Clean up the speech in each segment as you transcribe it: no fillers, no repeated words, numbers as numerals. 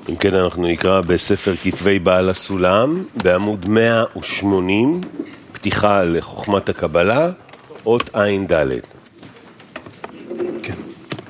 אם כן, אנחנו נקרא בספר כתבי בעל הסולם, בעמוד 180, פתיחה לחוכמת הקבלה, אות עין ד'. כן.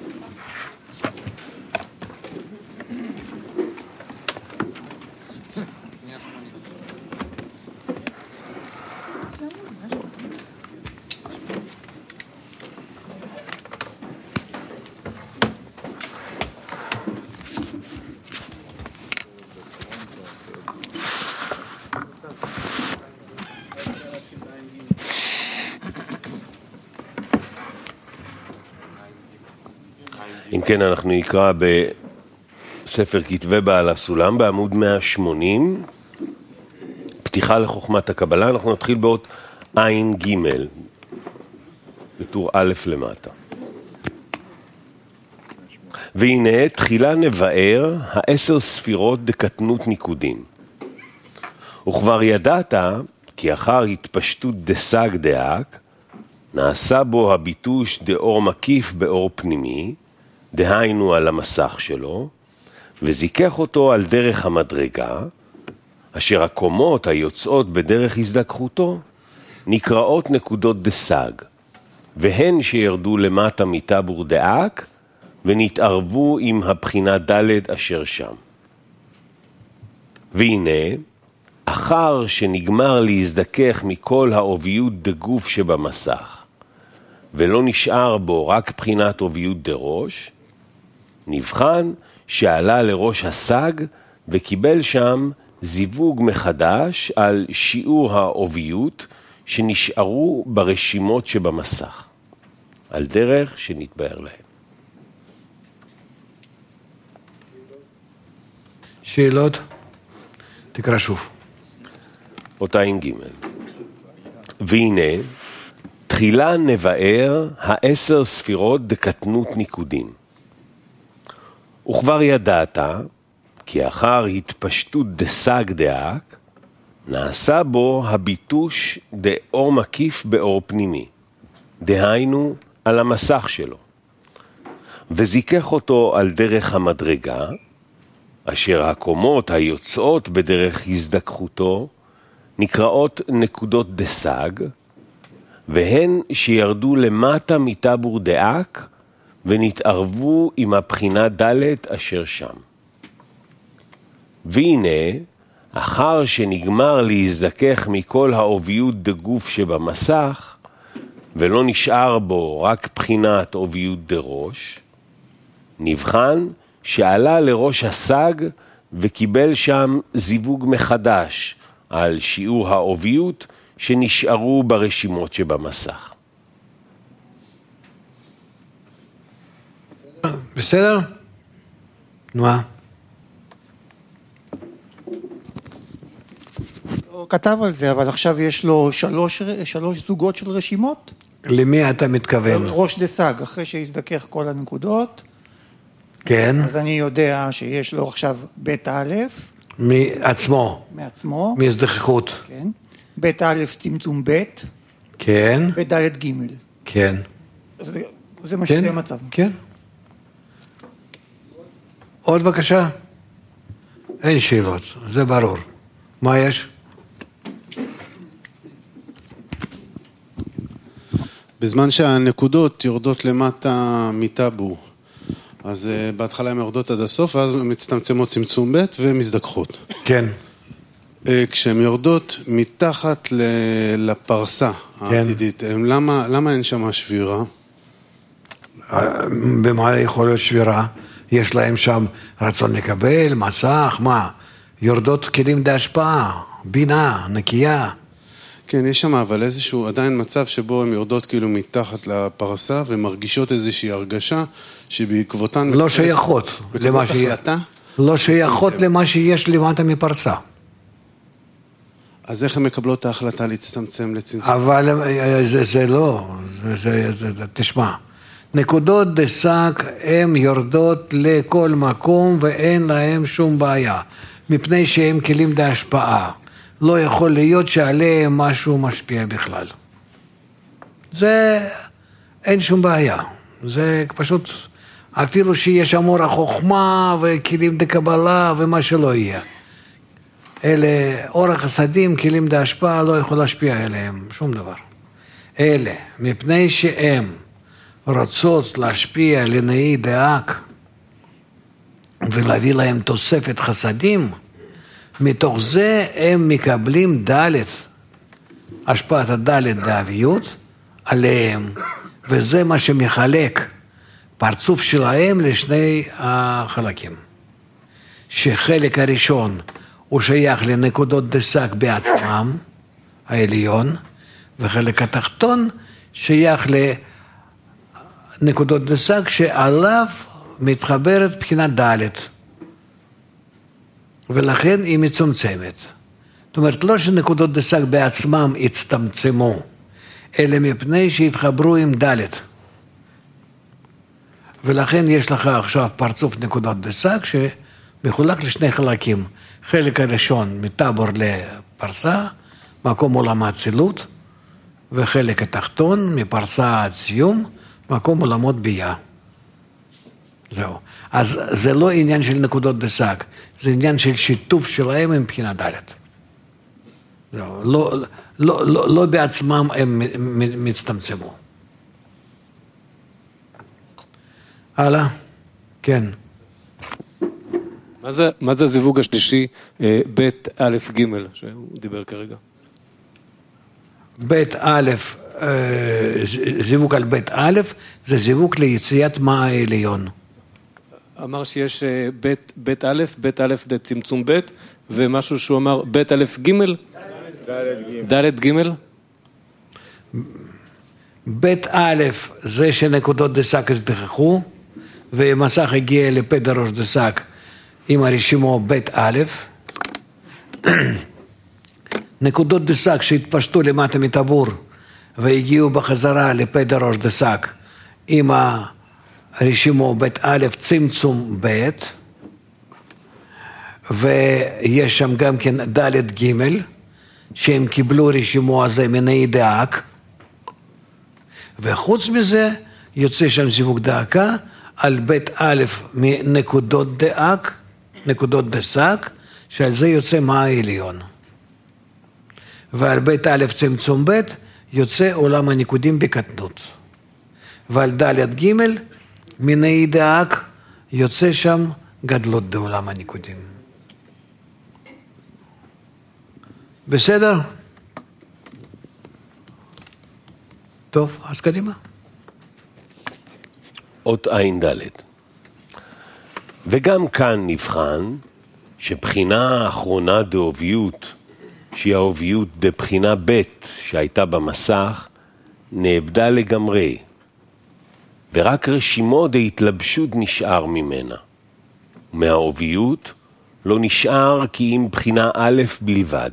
אם כן, אנחנו נקרא בספר כתבי בעל הסולם, בעמוד 180, פתיחה לחוכמת הקבלה. אנחנו נתחיל באות עין ג' בטור א' למטה. והנה, תחילה נבאר 10 ספירות דקטנות ניקודים. וכבר ידעת כי אחר התפשטות דסג דאק, נעשה בו הביטוש דאור מקיף באור פנימי, דהיינו על המסך שלו, וזיקח אותו על דרך המדרגה, אשר הקומות היוצאות בדרך הזדככותו, נקראות נקודות דסג, והן שירדו למטה מטבור דאק, ונתערבו עם הבחינה ד' אשר שם. והנה, אחר שנגמר להזדכך מכל העוביות דגוף שבמסך, ולא נשאר בו רק בחינת עוביות דראש, נבחן שעלה לראש הסג וקיבל שם זיווג מחדש על שיעור העוביות שנשארו ברשימות שבמסך, על דרך שנתבהר להם. שאלות? תקרא שוב. אותה עין ג'. והנה, תחילה נבאר 10 ספירות דקטנות ניקודים. וכבר ידעת כי אחר התפשטות דסג דאק, נעשה בו הביטוש דאור מקיף באור פנימי, דהיינו על המסך שלו, וזיקח אותו על דרך המדרגה, אשר הקומות היוצאות בדרך הזדככותו נקראות נקודות דסג, והן שירדו למטה מטבור דאק, ונתערבו עם הבחינה ד' אשר שם. והנה, אחר שנגמר להזדכך מכל העוביות דגוף שבמסך, ולא נשאר בו רק בחינת עוביות דראש, נבחן שעלה לראש הסג וקיבל שם זיווג מחדש על שיעור העוביות שנשארו ברשימות שבמסך. בסדר? נועה. הוא כתב על זה, אבל עכשיו יש לו שלוש זוגות של רשימות. למי אתה מתכוון? ראש דסג, אחרי שהזדכך כל הנקודות. כן. אז אני יודע שיש לו עכשיו בית א'. מעצמו. מעצמו. מהזדככות. כן. בית א' צמצום ב'. כן. בית ד' ג'. כן. זה מה שזה המצב. כן. עוד בבקשה? אין שאלות, זה ברור. מה יש? בזמן שהנקודות יורדות למטה מטבור, אז בהתחלה הן יורדות עד הסוף, ואז מצטמצמות צמצום ב' ומזדככות. כן. כשהן יורדות מתחת לפרסה העתידית, למה אין שם שבירה? במה יכול להיות שבירה? יש להם שם רצון לקבל, מסך, מה? יורדות כלים להשפעה, בינה, נקייה. כן, יש שם אבל איזשהו עדיין מצב שבו הן יורדות כאילו מתחת לפרסה ומרגישות איזושהי הרגשה שבעקבותן... לא שייכות למה שיש. לא שייכות למה שיש למטה מפרסה. אז איך הן מקבלות את ההחלטה להצטמצם לצמצום? אבל זה לא, תשמע. נקודות דסג הן יורדות לכל מקום ואין להם שום בעיה, מפני שהם כלים להשפעה. לא יכול להיות שעליהם משהו משפיע בכלל. זה אין שום בעיה. זה פשוט אפילו שיש אמור החוכמה וכלים דקבלה ומה שלא יהיה. אלה אור החסדים, כלים דהשפעה, לא יכול להשפיע עליהם, שום דבר. אלה, מפני שהם רוצות להשפיע לנאי דאק ולהביא להם תוספת חסדים, מתוך זה הם מקבלים דלת, השפעת הדלת דאביות עליהם, וזה מה שמחלק פרצוף שלהם לשני החלקים. שחלק הראשון הוא שייך לנקודות דסק בעצמם, העליון, וחלק התחתון שייך לנקודות דסק שעליו מתחברת בחינת דלת, ולכן היא מצומצמת. זאת אומרת, לא שנקודות דסק בעצמם הצטמצמו, אלא מפני שהתחברו עם דלת. ולכן יש לך עכשיו פרצוף נקודות דסק שמחולק לשני חלקים. חלק הראשון מטבור לפרסה, מקום עולם האצילות, וחלק התחתון מפרסה עד סיום, מקום עולמות בייה. זהו. אז זה לא עניין של נקודות דסק, זה עניין של שיתוף שלהם עם בחינת דלת. זהו. לא בעצמם הם מצטמצמו. הלאה? כן. מה זה הזיווג השלישי, בית א' ג' שהוא דיבר כרגע? בית א', זיווג על בית א', זה זיווג ליציאת מה העליון. אמר שיש בית א' זה צמצום ב', ומשהו שהוא אמר בית א' ג'? ד' ג'? בית א' זה שנקודות דסק הזדחכו, ומסך הגיע לפי דרוש דסק עם הרשימו בית א', נקודות דסק שהתפשטו למטה מטבור והגיעו בחזרה לפי דרוש דסק עם הרשימו בית א' צמצום ב', ויש שם גם כן ד' ג' שהם קיבלו רשימו הזה מנאי דאק, וחוץ מזה יוצא שם זיווג דאקה על בית א' מנקודות דאק, נקודות דסק, שעל זה יוצא מה העליון. ועל בית א' צמצום ב' יוצא עולם הניקודים בקטנות. ועל ד' ג' מנאי דאק יוצא שם גדלות בעולם הניקודים. בסדר? טוב, אז קדימה. אות עין ד'. וגם כאן נבחן שבחינה האחרונה דאוביות, שהיא האוביות דבחינה ב' שהייתה במסך, נאבדה לגמרי, ורק רשימו דהתלבשות נשאר ממנה. מהאוביות לא נשאר כי אם בחינה א' בלבד.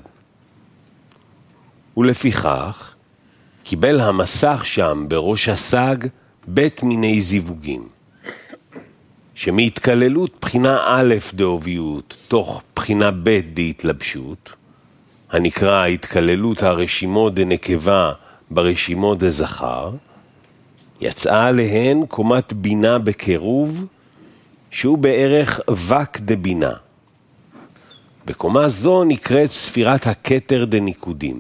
ולפיכך קיבל המסך שם בראש הסג ב' מיני זיווגים, שמהתקללות בחינה א' דאוביות תוך בחינה ב' דהתלבשות, הנקרא התקללות הרשימו דנקבה ברשימו דזכר, יצאה להן קומת בינה בקירוב, שהוא בערך וק דבינה. בקומה זו נקראת ספירת הכתר דניקודים.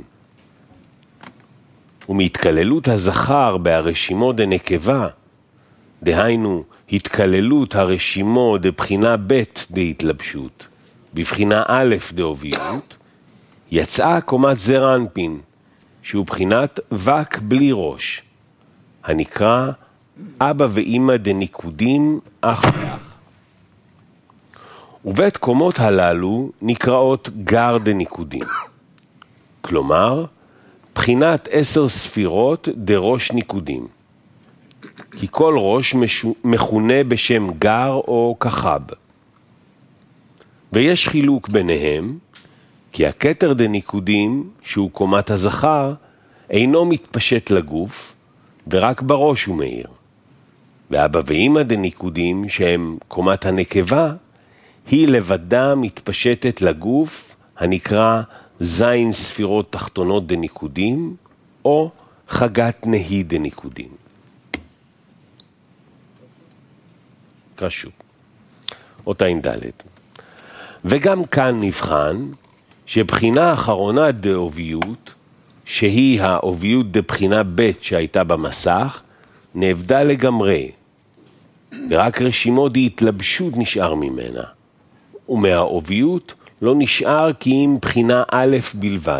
ומהתקללות הזכר בהרשימו דנקבה, דהיינו התקללות הרשימו דבחינה ב' דהתלבשות, בבחינה א' דאוביות, יצאה קומת זר אנפין, שהוא בחינת וק בלי ראש, הנקרא אבא ואמא דניקודים אח ואח. ובית קומות הללו נקראות גר דניקודים, כלומר, בחינת 10 ספירות דראש ניקודים, כי כל ראש מכונה בשם גר או כחב. ויש חילוק ביניהם, כי הכתר דניקודים, שהוא קומת הזכר, אינו מתפשט לגוף, ורק בראש הוא מאיר. ואבא ואמא דניקודים, שהם קומת הנקבה, היא לבדה מתפשטת לגוף, הנקרא זין ספירות תחתונות דניקודים, או חגת נהי דניקודים. נקרא שוב. אותה ד'. וגם כאן נבחן שבחינה האחרונה דאוביות, שהיא האוביות דבחינה ב' שהייתה במסך, נאבדה לגמרי, ורק רשימות התלבשות נשאר ממנה, ומהאוביות לא נשאר כי אם בחינה א' בלבד.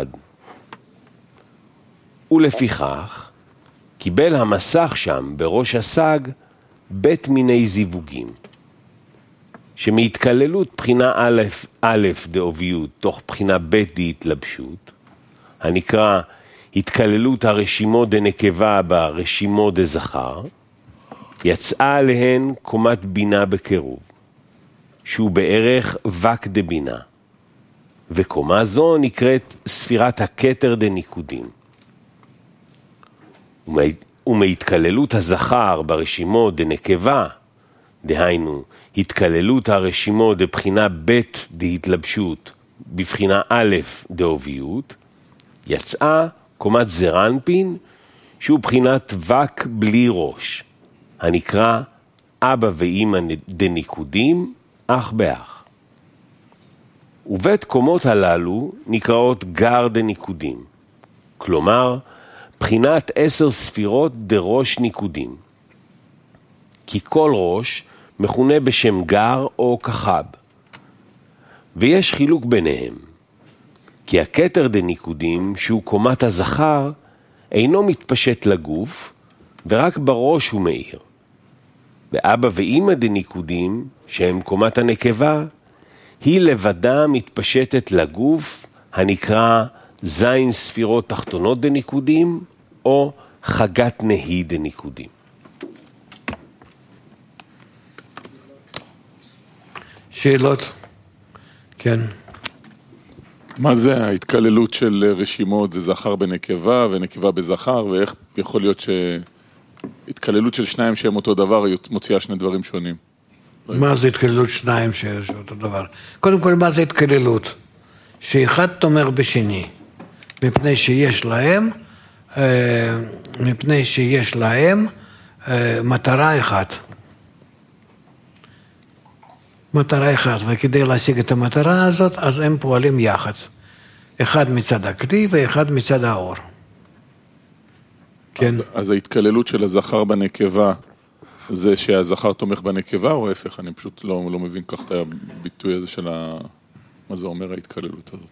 ולפיכך, קיבל המסך שם בראש הסג בית מיני זיווגים, שמהתכללות בחינה א' דאוביות תוך בחינה ב' דהתלבשות, הנקרא התכללות הרשימות דנקבה ברשימות דזכר, יצאה עליהן קומת בינה בקירוב, שהוא בערך וק דבינה, וקומה זו נקראת ספירת הכתר דניקודים. ומהתכללות הזכר ברשימות דנקבה, דהיינו התכללות הרשימות דבחינה ב' דהתלבשות בבחינה א' דאוביות, יצאה קומת זרנפין שהוא בחינת וק בלי ראש, הנקרא אבא ואמא דניקודים אח באח. ובית קומות הללו נקראות גר דניקודים, כלומר בחינת 10 ספירות דראש ניקודים, כי כל ראש מכונה בשם גר או כחב, ויש חילוק ביניהם, כי הכתר דניקודים שהוא קומת הזכר אינו מתפשט לגוף ורק בראש הוא מאיר, ואבא ואמא דניקודים שהם קומת הנקבה היא לבדה מתפשטת לגוף, הנקרא זין ספירות תחתונות דניקודים או חגת נהי דניקודים. שאלות? כן. מה זה ההתכללות של רשימות, זה זכר בנקבה ונקבה בזכר, ואיך יכול להיות שהתכללות של שניים שהם אותו דבר מוציאה שני דברים שונים? מה זה התכללות שניים שהם אותו דבר? קודם כל, מה זה התכללות? שאחד תומר בשני, מפני שיש להם מטרה אחת. מטרה אחת, וכדי להשיג את המטרה הזאת, אז הם פועלים יחד. אחד מצד הכלי ואחד מצד האור. כן. אז ההתכללות של הזכר בנקבה, זה שהזכר תומך בנקבה, או ההפך? אני פשוט לא מבין כך את הביטוי הזה של מה זה אומר ההתכללות הזאת.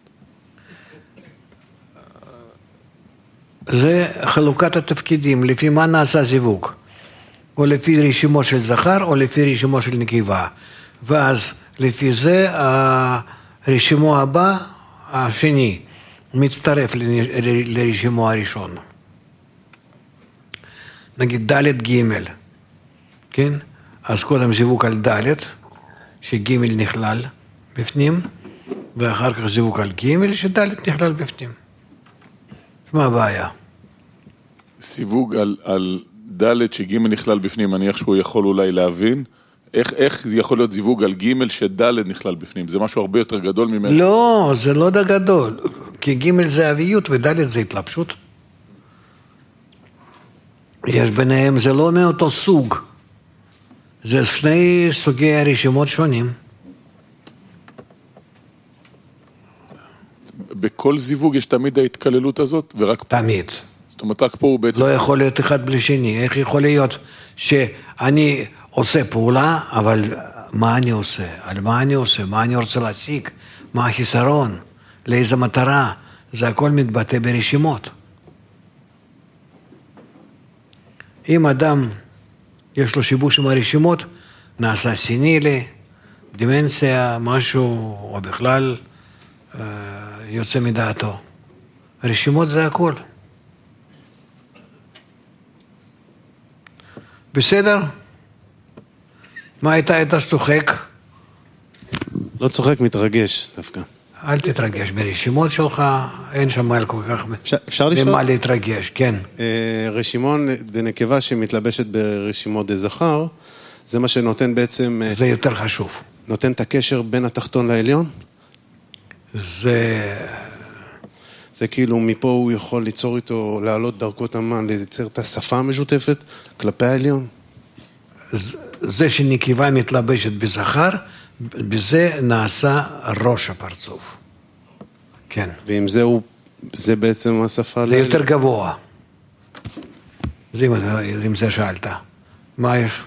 זה חלוקת התפקידים, לפי מה נעשה זיווג. או לפי רשימו של זכר, או לפי רשימו של נקבה. ואז לפי זה הרשימו הבא, השני, מצטרף לרשימו הראשון. נגיד ד' ג', כן? אז קודם זיווג על ד', שג' נכלל בפנים, ואחר כך זיווג על ג', שד' נכלל בפנים. מה הבעיה? סיווג על ד' שג' נכלל בפנים, אני איך שהוא יכול אולי להבין, איך זה יכול להיות זיווג על ג' שד' נכלל בפנים? זה משהו הרבה יותר גדול ממנו? לא, זה לא גדול, כי ג' זה אביות וד' זה התלבשות. יש ביניהם, זה לא מאותו סוג. זה שני סוגי הרשימות שונים. בכל זיווג יש תמיד ההתכללות הזאת, ורק תמיד. זאת אומרת, רק פה הוא בעצם... לא יכול להיות אחד בלי שני. איך יכול להיות שאני עושה פעולה, אבל מה אני עושה? על מה אני עושה? מה אני רוצה להשיג? מה החיסרון? לאיזה מטרה? זה הכל מתבטא ברשימות. אם אדם יש לו שיבוש עם הרשימות, נעשה סינילי, דמנציה, משהו, או בכלל יוצא מדעתו. רשימות זה הכל. בסדר? מה הייתה שצוחק? לא צוחק, מתרגש דווקא. אל תתרגש ברשימות שלך, אין שם מה כל כך... אפשר לשאול? במה להתרגש, כן. רשימון דנקבה שמתלבשת ברשימות דזכר, זה מה שנותן בעצם... זה יותר חשוב. נותן את הקשר בין התחתון לעליון? זה כאילו מפה הוא יכול ליצור איתו, לעלות דרכות המן, לייצר את השפה המשותפת כלפי העליון? זה שנקבה מתלבשת בזכר, בזה נעשה ראש הפרצוף. כן. ואם זה בעצם השפה... זה יותר גבוה. אם זה שאלת. מה יש?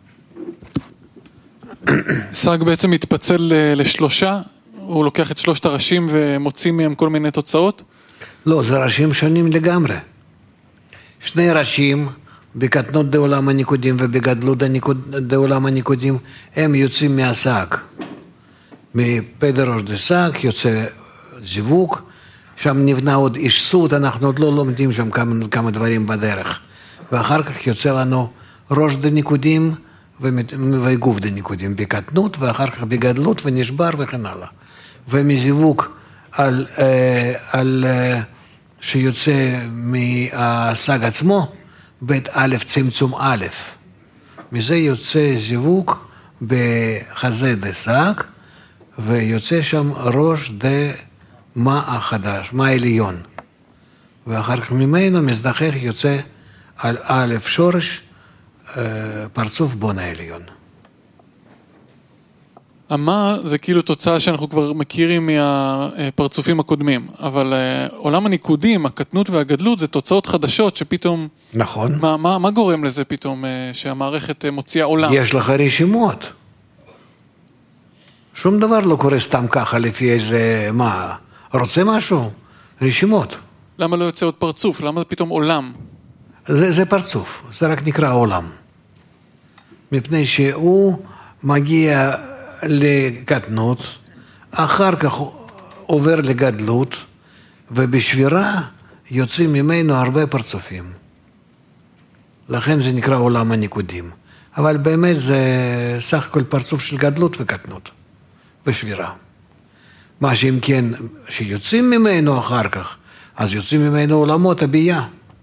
סג בעצם מתפצל לשלושה, הוא לוקח את שלושת הראשים ומוציא מהם כל מיני תוצאות? לא, זה ראשים שונים לגמרי. שני ראשים, בקטנות דעולם הניקודים ובגדלות דעולם הניקודים, הם יוצאים מהסג. מפדר ראש דסג יוצא זיווג, שם נבנה עוד אישסות, אנחנו עוד לא לומדים שם כמה דברים בדרך. ואחר כך יוצא לנו ראש דניקודים וגוף דניקודים, בקטנות ואחר כך בגדלות ונשבר וכן הלאה. ומזיווג שיוצא מהסג עצמו, בית א' צמצום א'. מזה יוצא זיווג בחזה דסג, ויוצא שם ראש דמה החדש, מה עליון. ואחר כך ממנו מזדחך יוצא על א' שורש פרצוף בון העליון. המה זה כאילו תוצאה שאנחנו כבר מכירים מהפרצופים הקודמים, אבל עולם הניקודים, הקטנות והגדלות, זה תוצאות חדשות שפתאום... נכון. מה גורם לזה פתאום שהמערכת מוציאה עולם? יש לך רשימות. שום דבר לא קורה סתם ככה לפי איזה... מה? רוצה משהו? רשימות. למה לא יוצא עוד פרצוף? למה זה פתאום עולם? זה פרצוף, זה רק נקרא עולם. מפני שהוא מגיע לקטנות, אחר כך עובר לגדלות, ובשבירה יוצאים ממנו הרבה פרצופים. לכן זה נקרא עולם הניקודים. אבל באמת זה סך הכל פרצוף של גדלות וקטנות, בשבירה. מה שאם כן, שיוצאים ממנו אחר כך, אז יוצאים ממנו עולמות הבייה.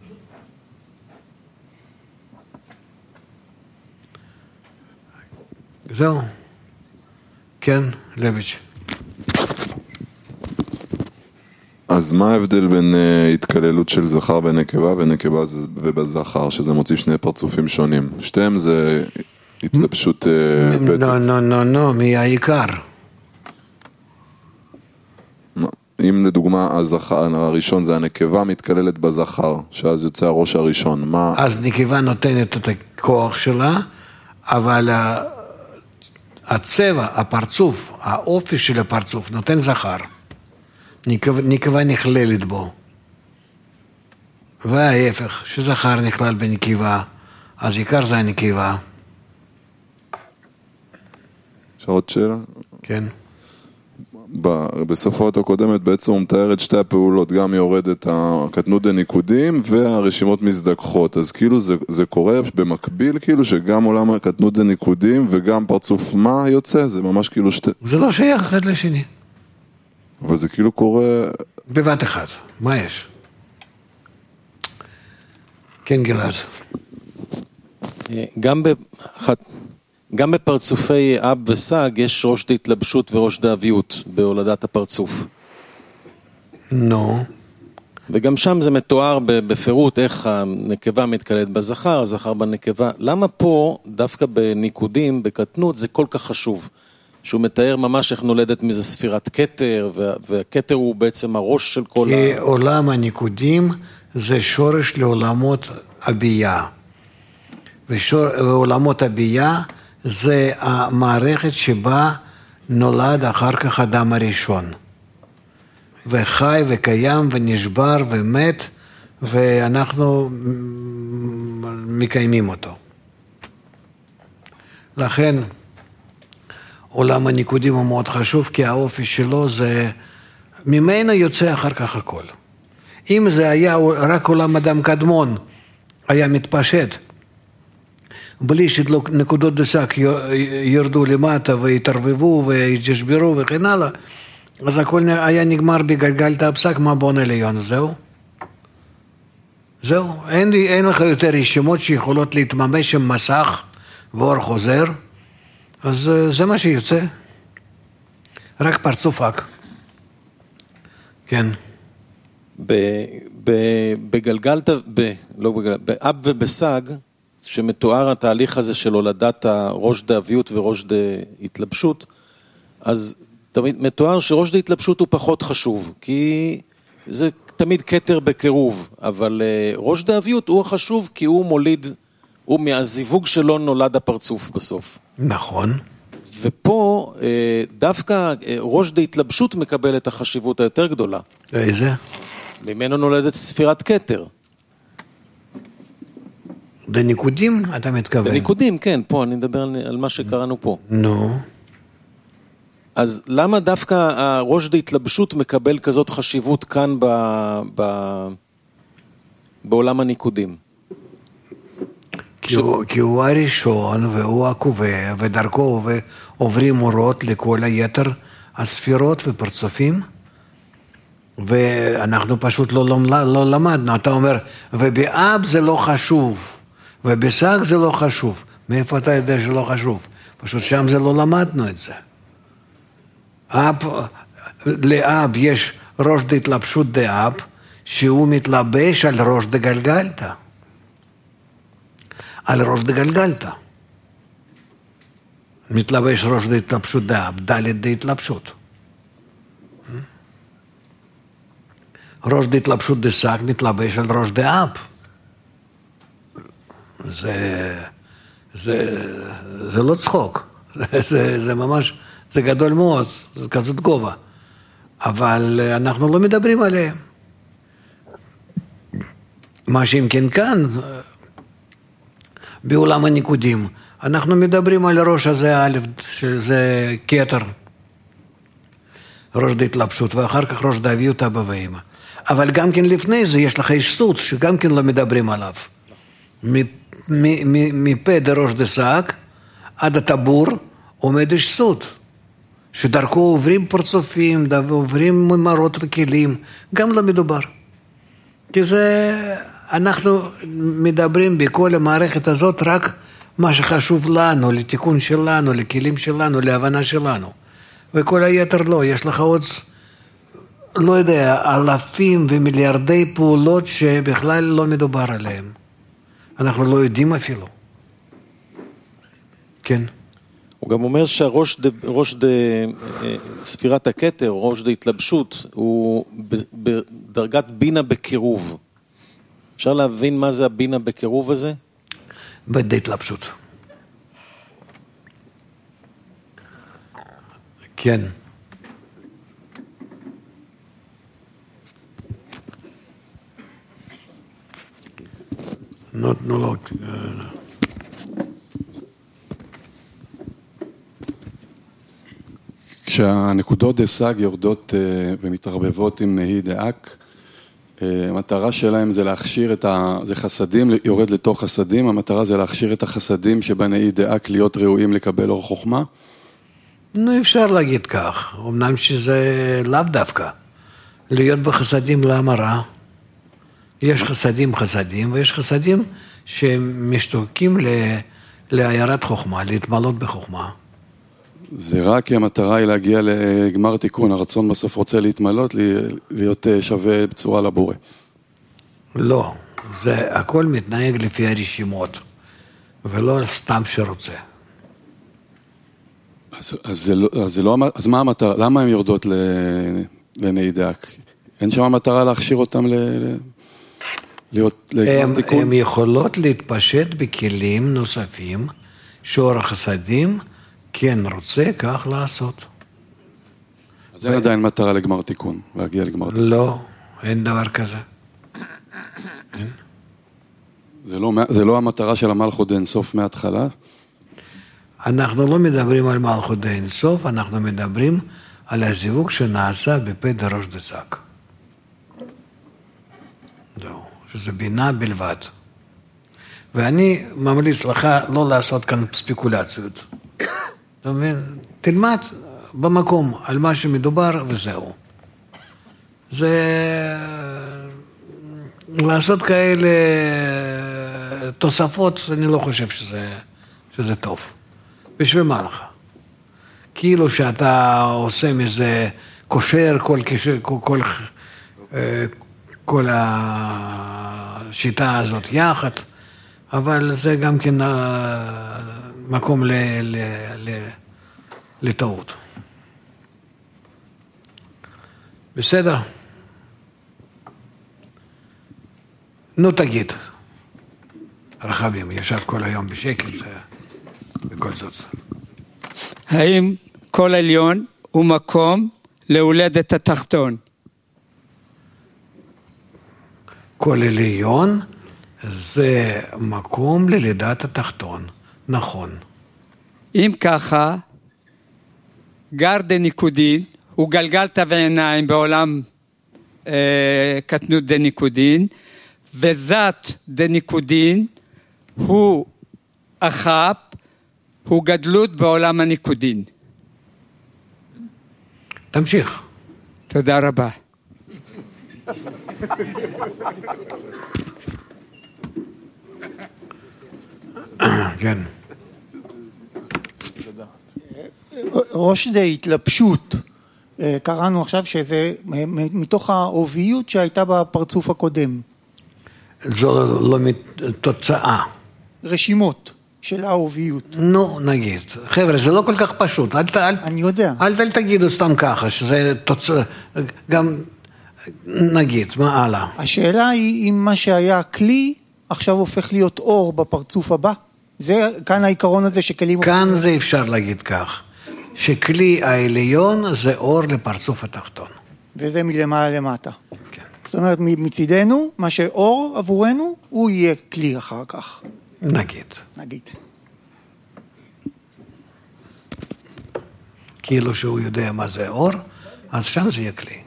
זהו. כן, לביץ'. אז מה ההבדל בין התקללות של זכר בנקבה ונקבה ובזכר, שזה מוציא שני פרצופים שונים? שתיהם זה התלבשות בטח. לא, מי העיקר? אם לדוגמה הזכר הראשון זה הנקבה מתקללת בזכר, שאז יוצא הראש הראשון, מה... אז נקבה נותנת את הכוח שלה, אבל הצבע, הפרצוף, האופי של הפרצוף נותן זכר. נקבה נכללת בו. וההפך, שזכר נכלל בנקבה, אז עיקר זה הנקבה. אפשר עוד שאלה? כן. בסוף האות הקודמת בעצם הוא מתאר את שתי הפעולות, גם יורד את הקטנות דניקודים והרשימות מזדככות, אז כאילו זה קורה במקביל, כאילו שגם עולם הקטנות דניקודים וגם פרצוף מה יוצא, זה ממש כאילו שתי... זה לא שייך אחד לשני. אבל זה כאילו קורה... בבת אחת, מה יש? כן גלעד. גם בפרצופי אב וסג יש ראש דהתלבשות וראש דאביות בהולדת הפרצוף. נו. וגם שם זה מתואר בפירוט איך הנקבה מתקלט בזכר, הזכר בנקבה. למה פה דווקא בניקודים, בקטנות, זה כל כך חשוב? שהוא מתאר ממש איך נולדת מזה ספירת כתר, והכתר הוא בעצם הראש של כל כי עולם הניקודים זה שורש לעולמות הבייה. ועולמות הבייה זה המערכת שבה נולד אחר כך אדם הראשון. וחי וקיים ונשבר ומת, ואנחנו מקיימים אותו. לכן עולם הניקודים הוא מאוד חשוב, כי האופי שלו זה, ממנו יוצא אחר כך הכל. אם זה היה רק עולם אדם קדמון, היה מתפשט, בלי שנקודות דסק ירדו למטה והתערבבו והתשברו וכן הלאה, אז הכל היה נגמר בגלגלת הפסק מה בון עליון, זהו. אין לך יותר רשימות שיכולות להתממש עם מסך ואור חוזר, אז זה מה שיוצא. רק פרצופק. כן. בגלגלת, באב ובסג, שמתואר התהליך הזה של הולדת ראש דאביות וראש דהתלבשות, אז תמיד מתואר שראש דהתלבשות הוא פחות חשוב, כי זה תמיד כתר בקירוב, אבל ראש דאביות הוא החשוב כי הוא מוליד, הוא מהזיווג שלו נולד הפרצוף בסוף. נכון. ופה דווקא ראש דהתלבשות מקבל את החשיבות היותר גדולה. איזה? ממנו נולדת ספירת כתר. דניקודים אתה מתכוון? דניקודים, כן, פה אני מדבר על מה שקראנו פה. נו. אז למה דווקא הראש דהתלבשות מקבל כזאת חשיבות כאן בעולם הניקודים? כי הוא הראשון והוא הקובע, ודרכו עוברים אורות לכל היתר הספירות ופרצופים, ואנחנו פשוט לא למדנו. אתה אומר, ובאב זה לא חשוב, ובסג זה לא חשוב. מאיפה אתה יודע שלא חשוב? פשוט שם זה לא למדנו את זה. לאב יש ראש דהתלבשות דאב, שהוא מתלבש על ראש דגלגלתא. על ראש דגלגלתא. מתלבש ראש דהתלבשות דאב, דלת דהתלבשות. ראש דהתלבשות דסק מתלבש על ראש דאב. זה לא צחוק. זה ממש, זה גדול מאוד, זה כזאת גובה. אבל אנחנו לא מדברים עליהם. מה שאם כן כאן, בעולם הניקודים, אנחנו מדברים על ראש הזה א', שזה כתר, ראש דהתלבשות, ואחר כך ראש דאביות אבא ואמא. אבל גם כן לפני זה יש לך איש סוט, שגם כן לא מדברים עליו. מפה דראש דסק, עד הטבור, עומד איש סוט, שדרכו עוברים פרצופים, עוברים מרות וכלים, גם לא מדובר. כי זה, אנחנו מדברים בכל המערכת הזאת רק מה שחשוב לנו, לתיקון שלנו, לכלים שלנו, להבנה שלנו. וכל היתר לא, יש לך עוד, לא יודע, אלפים ומיליארדי פעולות שבכלל לא מדובר עליהן. אנחנו לא יודעים אפילו. כן. הוא גם אומר שהראש ספירת הכתר, ראש דהתלבשות, הוא בדרגת בינה בקירוב. אפשר להבין מה זה הבינה בקירוב הזה? בדהתלבשות. כן. נתנו לו... כשהנקודות דסג יורדות ומתערבבות עם נהי דאק, המטרה שלהם זה להכשיר זה חסדים, יורד לתוך חסדים, המטרה זה להכשיר את החסדים שבנהי דאק להיות ראויים לקבל אור חוכמה? נו, אפשר להגיד כך, אמנם שזה לאו דווקא. להיות בחסדים למה רע? יש חסדים ויש חסדים שמשתוקקים להערת חוכמה, להתמלות בחוכמה. זה רק כי המטרה היא להגיע לגמר תיקון, הרצון בסוף רוצה להתמלות, להיות שווה בצורה לבורא. לא, זה הכל מתנהג לפי הרשימות, ולא סתם שרוצה. אז מה המטרה? למה הן יורדות לנהי דאק? אין שם המטרה להכשיר אותם להיות לגמר תיקון? הן יכולות להתפשט בכלים נוספים, שאור החסדים, כן רוצה כך לעשות. אז אין עדיין מטרה לגמר תיקון, להגיע לגמר תיקון. לא, אין דבר כזה. זה לא המטרה של המלכות אין סוף מההתחלה? אנחנו לא מדברים על מלכות אין סוף, אנחנו מדברים על הזיווג שנעשה בפה דראש דסק. זהו, שזה בינה בלבד. ואני ממליץ לך לא לעשות כאן ספקולציות. אתה מבין? תלמד במקום על מה שמדובר וזהו. זה לעשות כאלה תוספות, אני לא חושב שזה טוב. בשביל מה לך? כאילו שאתה עושה מזה קושר כל השיטה הזאת יחד, אבל זה גם כן מקום לטעות. בסדר? נו תגיד. רחבים ישב כל היום בשקט, בכל זאת. האם כל עליון הוא מקום להולדת התחתון? כל עליון זה מקום ללידת התחתון, נכון. אם ככה, גר דניקודין הוא גלגל תו עיניים בעולם קטנות דניקודין, וזת דניקודין הוא אחאפ, הוא גדלות בעולם הניקודין. תמשיך. תודה רבה. כן. ראש התלבשות, קראנו עכשיו שזה מתוך האוביות שהייתה בפרצוף הקודם. זו לא תוצאה. רשימות של האוביות. נו, נגיד. חבר'ה, זה לא כל כך פשוט. אני יודע. אל תגידו סתם ככה, שזה תוצאה, גם נגיד, מה הלאה? השאלה היא אם מה שהיה כלי, עכשיו הופך להיות אור בפרצוף הבא. זה כאן העיקרון הזה שכלים... כאן זה אפשר להגיד כך, שכלי העליון זה אור לפרצוף התחתון. וזה מלמעלה למטה. כן. זאת אומרת, מצידנו, מה שאור עבורנו, הוא יהיה כלי אחר כך. נגיד. כאילו שהוא יודע מה זה אור, אז שם זה יהיה כלי.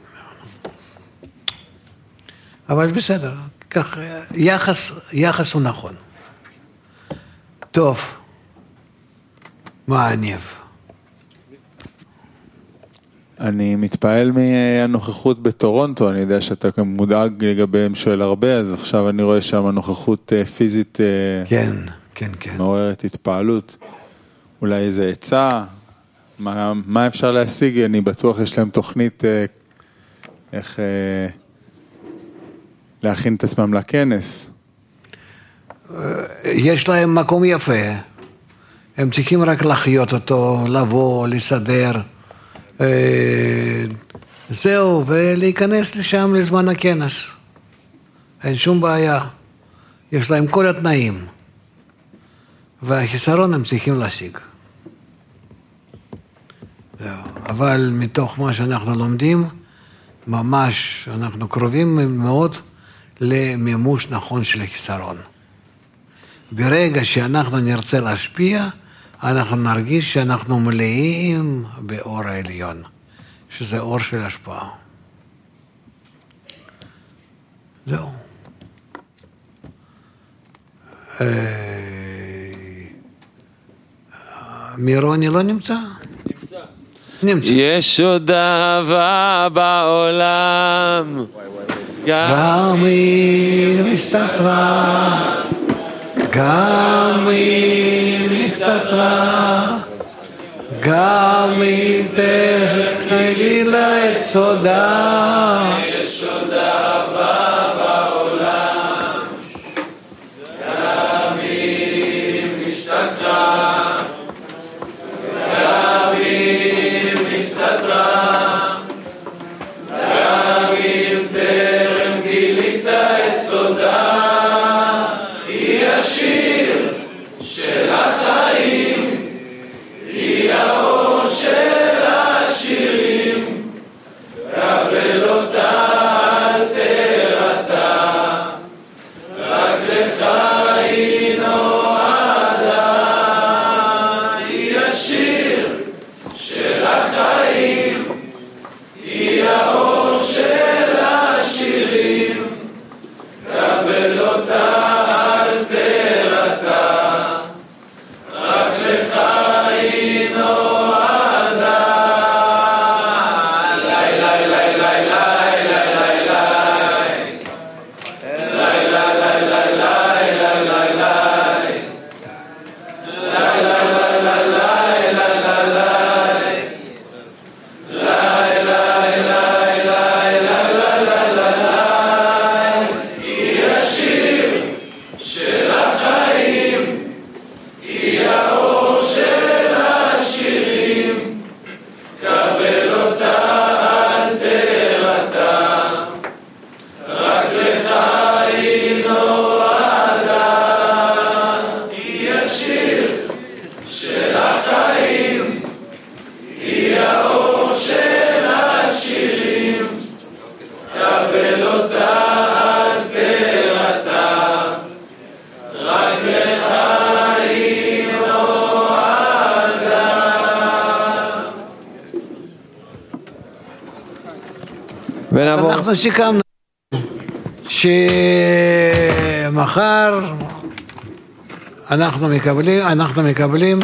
אבל בסדר, כך, יחס הוא נכון. טוב, מה הניב? אני מתפעל מהנוכחות בטורונטו, אני יודע שאתה מודאג לגביהם שואל הרבה, אז עכשיו אני רואה שם נוכחות פיזית כן. מעוררת התפעלות. אולי איזה עצה, מה אפשר להשיג? אני בטוח יש להם תוכנית איך להכין את עצמם לכנס. יש להם מקום יפה, הם צריכים רק לחיות אותו, לבוא, לסדר, זהו, ולהיכנס לשם לזמן הכנס. אין שום בעיה, יש להם כל התנאים, והחיסרון הם צריכים להשיג. אבל מתוך מה שאנחנו לומדים, ממש אנחנו קרובים מאוד למימוש נכון של החיסרון. ברגע שאנחנו נרצה להשפיע, אנחנו נרגיש שאנחנו מלאים באור העליון, שזה אור של השפעה. זהו. מירוני לא נמצא? נמצא. יש עוד אהבה בעולם, גם היא מסתתרה, גם היא מסתתרה, גם היא תגילה את סודה. יש עוד אהבה בעולם, גם היא מסתתרה, גם היא מסתתרה, גם אם טרם גילית את סודה. היא השיר של החיים, היא האור של השירים, קבל אותה אל תירתע, רק לך היא נועדה. היא השיר של החיים, היא האור של השירים, קבל אותה אל תירתע, רק לך היא נועדה. לי לי לי לי לי לי לי לי לי לי לי לי היא השיר של החיים. ונעבור. אנחנו סיכמנו שמחר אנחנו מקבלים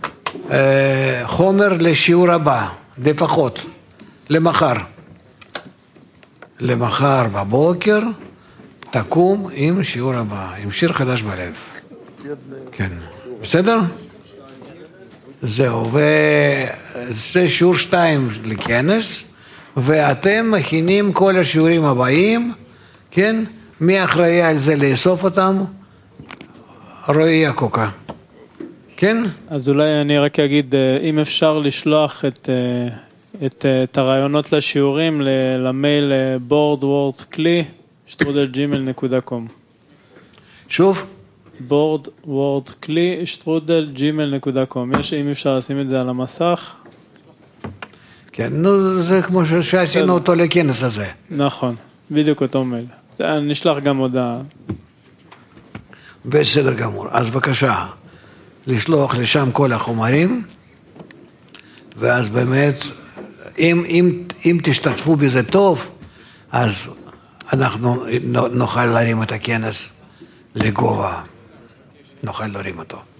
חומר לשיעור הבא, לפחות, למחר בבוקר תקום עם שיעור הבא, עם שיר חדש בלב. כן, בסדר? זהו, וזה שיעור 2 לכנס, ואתם מכינים כל השיעורים הבאים, כן? מי אחראי על זה לאסוף אותם? רועי יעקוקה. כן? אז אולי אני רק אגיד, אם אפשר לשלוח את הרעיונות לשיעורים למייל boardwordkli@gmail.com. שוב? boardwordkli@gmail.com. אם אפשר לשים את זה על המסך. כן, נו, זה כמו שעשינו אותו לכנס הזה. נכון, בדיוק אותו מייל. נשלח גם הודעה. בסדר גמור. אז בבקשה, לשלוח לשם כל החומרים, ואז באמת, אם תשתתפו בזה טוב, אז אנחנו נוכל להרים את הכנס לגובה. נוכל להרים אותו.